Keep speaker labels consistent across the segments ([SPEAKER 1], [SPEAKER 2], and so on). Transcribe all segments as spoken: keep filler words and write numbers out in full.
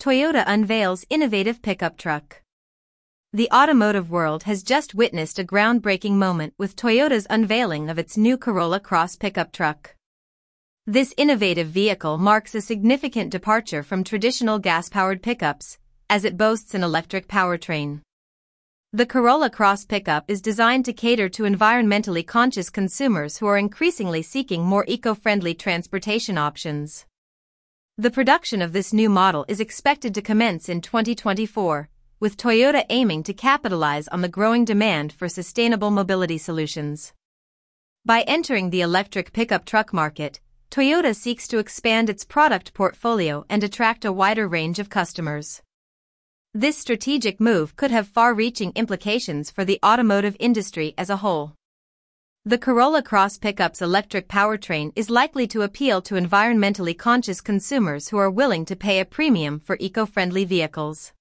[SPEAKER 1] Toyota unveils innovative pickup truck. The automotive world has just witnessed a groundbreaking moment with Toyota's unveiling of its new Corolla Cross pickup truck. This innovative vehicle marks a significant departure from traditional gas-powered pickups, as it boasts an electric powertrain. The Corolla Cross pickup is designed to cater to environmentally conscious consumers who are increasingly seeking more eco-friendly transportation options. The production of this new model is expected to commence in twenty twenty-four, with Toyota aiming to capitalize on the growing demand for sustainable mobility solutions. By entering the electric pickup truck market, Toyota seeks to expand its product portfolio and attract a wider range of customers. This strategic move could have far-reaching implications for the automotive industry as a whole. The Corolla Cross pickup's electric powertrain is likely to appeal to environmentally conscious consumers who are willing to pay a premium for eco-friendly vehicles.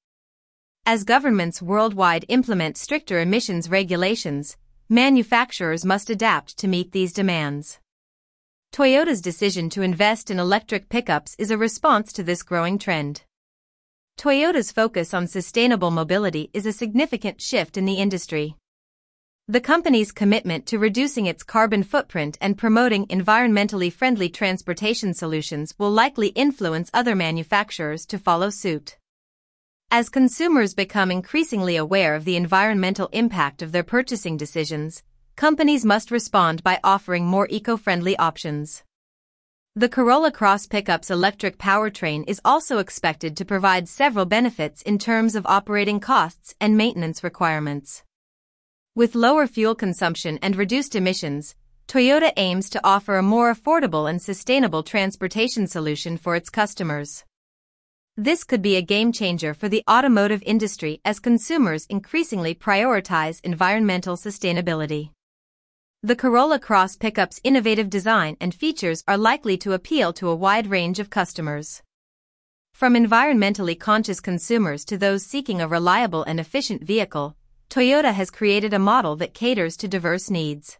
[SPEAKER 1] As governments worldwide implement stricter emissions regulations, manufacturers must adapt to meet these demands. Toyota's decision to invest in electric pickups is a response to this growing trend. Toyota's focus on sustainable mobility is a significant shift in the industry. The company's commitment to reducing its carbon footprint and promoting environmentally friendly transportation solutions will likely influence other manufacturers to follow suit. As consumers become increasingly aware of the environmental impact of their purchasing decisions, companies must respond by offering more eco-friendly options. The Corolla Cross pickup's electric powertrain is also expected to provide several benefits in terms of operating costs and maintenance requirements. With lower fuel consumption and reduced emissions, Toyota aims to offer a more affordable and sustainable transportation solution for its customers. This could be a game-changer for the automotive industry as consumers increasingly prioritize environmental sustainability. The Corolla Cross pickup's innovative design and features are likely to appeal to a wide range of customers. From environmentally conscious consumers to those seeking a reliable and efficient vehicle, Toyota has created a model that caters to diverse needs.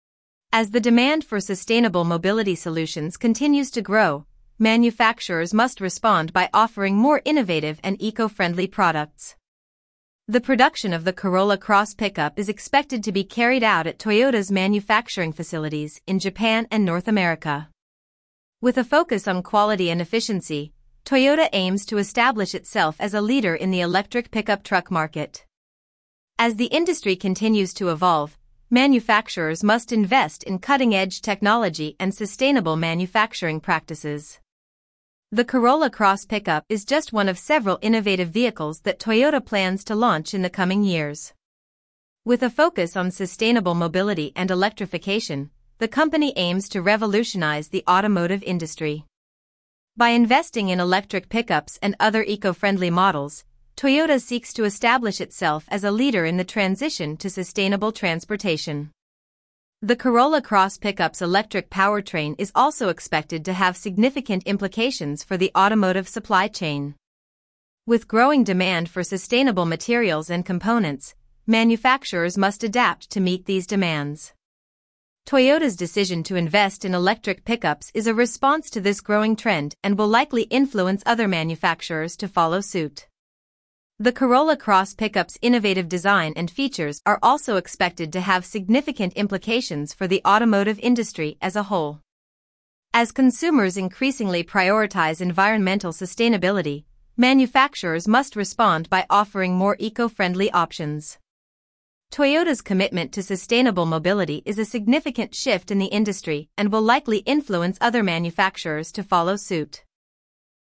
[SPEAKER 1] As the demand for sustainable mobility solutions continues to grow, manufacturers must respond by offering more innovative and eco-friendly products. The production of the Corolla Cross pickup is expected to be carried out at Toyota's manufacturing facilities in Japan and North America. With a focus on quality and efficiency, Toyota aims to establish itself as a leader in the electric pickup truck market. As the industry continues to evolve, manufacturers must invest in cutting-edge technology and sustainable manufacturing practices. The Corolla Cross pickup is just one of several innovative vehicles that Toyota plans to launch in the coming years. With a focus on sustainable mobility and electrification, the company aims to revolutionize the automotive industry. By investing in electric pickups and other eco-friendly models, Toyota seeks to establish itself as a leader in the transition to sustainable transportation. The Corolla Cross pickup's electric powertrain is also expected to have significant implications for the automotive supply chain. With growing demand for sustainable materials and components, manufacturers must adapt to meet these demands. Toyota's decision to invest in electric pickups is a response to this growing trend and will likely influence other manufacturers to follow suit. The Corolla Cross pickup's innovative design and features are also expected to have significant implications for the automotive industry as a whole. As consumers increasingly prioritize environmental sustainability, manufacturers must respond by offering more eco-friendly options. Toyota's commitment to sustainable mobility is a significant shift in the industry and will likely influence other manufacturers to follow suit.